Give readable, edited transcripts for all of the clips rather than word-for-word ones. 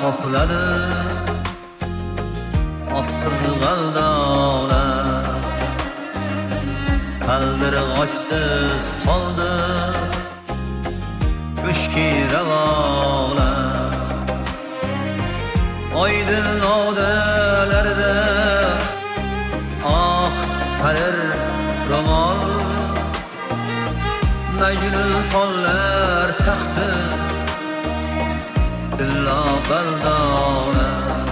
qopladi oq qizg'aldoqlar, qaldirg'ochsiz qoldi ko'shki ravolar. Oydin novdalarda oq qalir ro'mol, Majnun tollar taxti tillo baldona.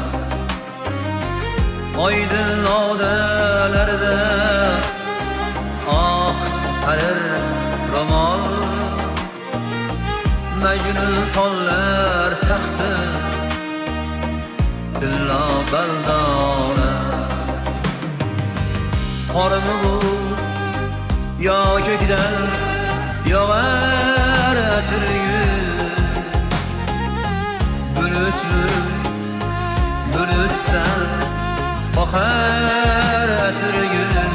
Oydin novdalarda oq qalir ro'mol, Majnun tollar taxti tillo baldona. Qormi bu yo ko'kdan yog'ar atirgul, bulutdan oqar atirgul.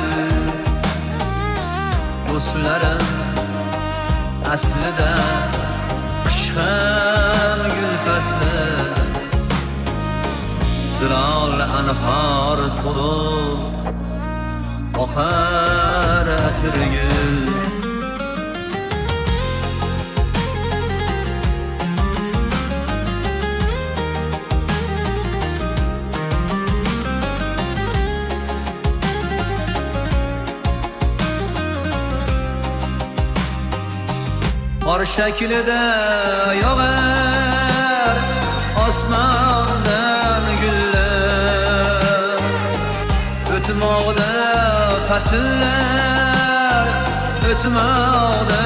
Do'stlarim aslida qish ham gul fasli, zilol anhor to'lib oqar atirgul. Qor shaklida yog'ar osmondan gullar, o'tmoqda fasllar, o'tmoqda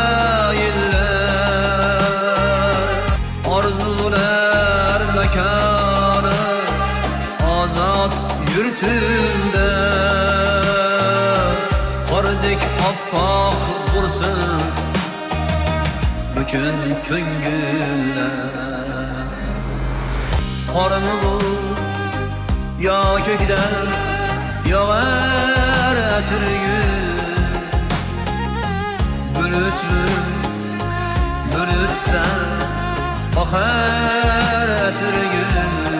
yillar. Orzular makoni ozod yurtimda, qordek oppoq bo'lsin butun ko'ngillar. Qormi bu yo ko'kdan yog'ar atirgul, bulutdan oqar atirgul.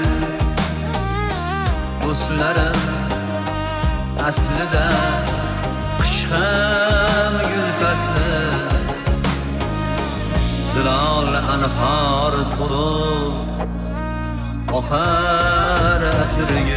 Do'stlarim aslida qish ham gul fasli, zilol anhor to'lib oqar atirgul.